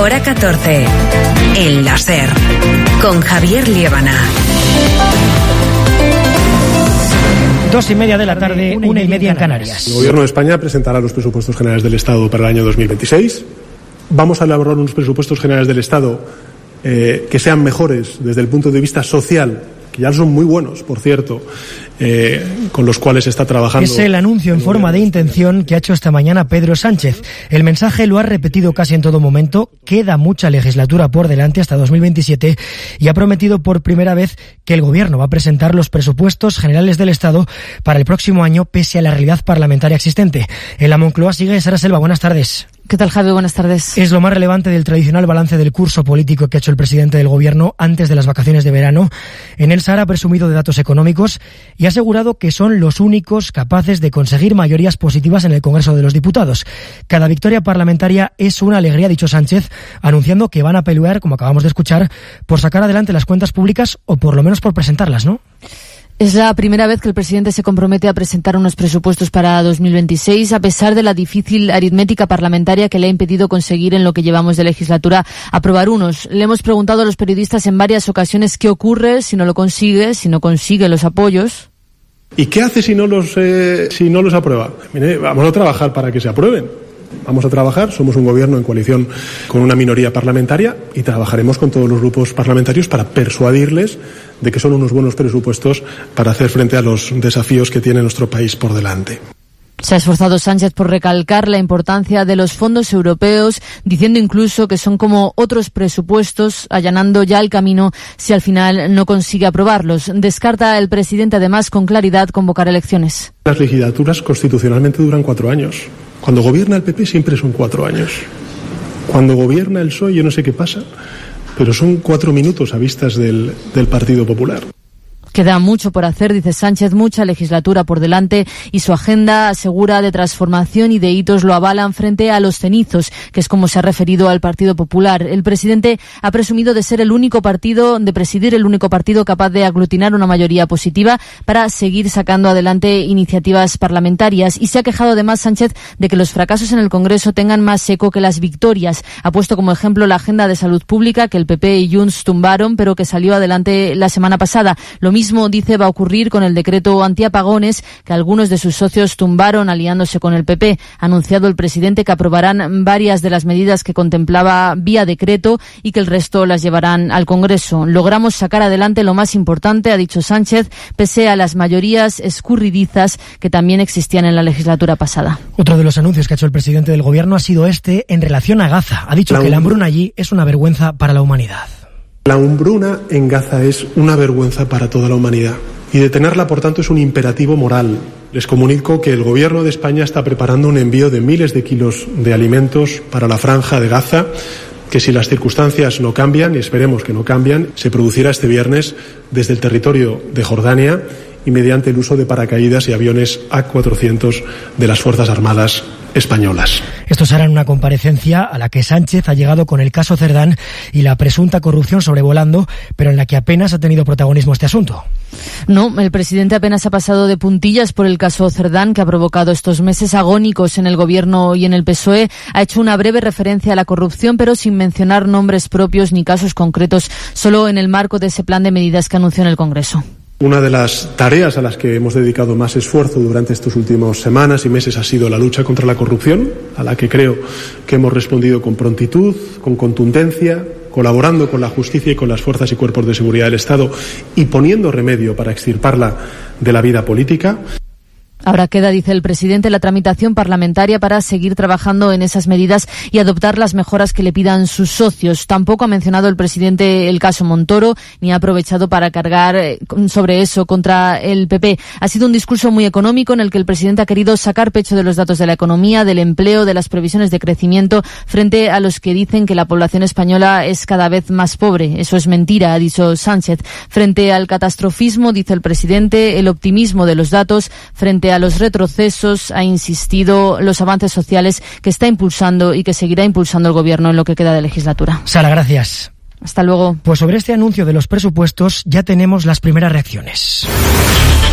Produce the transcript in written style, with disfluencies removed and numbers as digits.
Hora 14. El láser. Con Javier Liébana. 2:30 de la tarde, 1:30 en Canarias. El Gobierno de España presentará los presupuestos generales del Estado para el año 2026. Vamos a elaborar unos presupuestos generales del Estado que sean mejores desde el punto de vista social, que ya son muy buenos, por cierto, con los cuales está trabajando. Es el anuncio en forma de intención que ha hecho esta mañana Pedro Sánchez. El mensaje lo ha repetido casi en todo momento. Queda mucha legislatura por delante hasta 2027 y ha prometido por primera vez que el Gobierno va a presentar los presupuestos generales del Estado para el próximo año, pese a la realidad parlamentaria existente. En la Moncloa sigue Sara Selva. Buenas tardes. ¿Qué tal, Javi? Buenas tardes. Es lo más relevante del tradicional balance del curso político que ha hecho el presidente del Gobierno antes de las vacaciones de verano. En él, Sara ha presumido de datos económicos y ha asegurado que son los únicos capaces de conseguir mayorías positivas en el Congreso de los Diputados. Cada victoria parlamentaria es una alegría, ha dicho Sánchez, anunciando que van a pelear, como acabamos de escuchar, por sacar adelante las cuentas públicas o por lo menos por presentarlas, ¿no? Es la primera vez que el presidente se compromete a presentar unos presupuestos para 2026, a pesar de la difícil aritmética parlamentaria que le ha impedido conseguir en lo que llevamos de legislatura aprobar unos. Le hemos preguntado a los periodistas en varias ocasiones qué ocurre si no lo consigue, si no consigue los apoyos. ¿Y qué hace si no los aprueba? Mire, vamos a trabajar para que se aprueben. Vamos a trabajar, somos un gobierno en coalición con una minoría parlamentaria y trabajaremos con todos los grupos parlamentarios para persuadirles de que son unos buenos presupuestos para hacer frente a los desafíos que tiene nuestro país por delante. Se ha esforzado Sánchez por recalcar la importancia de los fondos europeos, diciendo incluso que son como otros presupuestos, allanando ya el camino si al final no consigue aprobarlos. Descarta el presidente además con claridad convocar elecciones. Las legislaturas constitucionalmente duran 4 años. Cuando gobierna el PP siempre son 4 años. Cuando gobierna el PSOE yo no sé qué pasa, pero son 4 minutos a vistas del Partido Popular. Queda mucho por hacer, dice Sánchez, mucha legislatura por delante y su agenda asegura de transformación y de hitos lo avalan frente a los cenizos, que es como se ha referido al Partido Popular. El presidente ha presumido de ser presidir el único partido capaz de aglutinar una mayoría positiva para seguir sacando adelante iniciativas parlamentarias y se ha quejado además Sánchez de que los fracasos en el Congreso tengan más eco que las victorias. Ha puesto como ejemplo la agenda de salud pública que el PP y Junts tumbaron, pero que salió adelante la semana pasada. Lo mismo dice va a ocurrir con el decreto antiapagones que algunos de sus socios tumbaron aliándose con el PP. Ha anunciado el presidente que aprobarán varias de las medidas que contemplaba vía decreto y que el resto las llevarán al Congreso. Logramos sacar adelante lo más importante, ha dicho Sánchez, pese a las mayorías escurridizas que también existían en la legislatura pasada. Otro de los anuncios que ha hecho el presidente del Gobierno ha sido en relación a Gaza. Ha dicho que la hambruna allí es una vergüenza para la humanidad. La hambruna en Gaza es una vergüenza para toda la humanidad y detenerla, por tanto, es un imperativo moral. Les comunico que el Gobierno de España está preparando un envío de miles de kilos de alimentos para la franja de Gaza, que si las circunstancias no cambian, y esperemos que no cambian, se producirá este viernes desde el territorio de Jordania y mediante el uso de paracaídas y aviones A400 de las Fuerzas Armadas españolas. Esto será en una comparecencia a la que Sánchez ha llegado con el caso Cerdán y la presunta corrupción sobrevolando, pero en la que apenas ha tenido protagonismo este asunto. No, el presidente apenas ha pasado de puntillas por el caso Cerdán, que ha provocado estos meses agónicos en el Gobierno y en el PSOE. Ha hecho una breve referencia a la corrupción, pero sin mencionar nombres propios ni casos concretos, solo en el marco de ese plan de medidas que anunció en el Congreso. Una de las tareas a las que hemos dedicado más esfuerzo durante estas últimas semanas y meses ha sido la lucha contra la corrupción, a la que creo que hemos respondido con prontitud, con contundencia, colaborando con la justicia y con las fuerzas y cuerpos de seguridad del Estado y poniendo remedio para extirparla de la vida política. Ahora queda, dice el presidente, la tramitación parlamentaria para seguir trabajando en esas medidas y adoptar las mejoras que le pidan sus socios. Tampoco ha mencionado el presidente el caso Montoro, ni ha aprovechado para cargar sobre eso contra el PP. Ha sido un discurso muy económico en el que el presidente ha querido sacar pecho de los datos de la economía, del empleo, de las previsiones de crecimiento, frente a los que dicen que la población española es cada vez más pobre. Eso es mentira, ha dicho Sánchez. Frente al catastrofismo, dice el presidente, el optimismo de los datos, frente a los retrocesos, ha insistido los avances sociales que está impulsando y que seguirá impulsando el Gobierno en lo que queda de legislatura. Sara, gracias. Hasta luego. Pues sobre este anuncio de los presupuestos ya tenemos las primeras reacciones.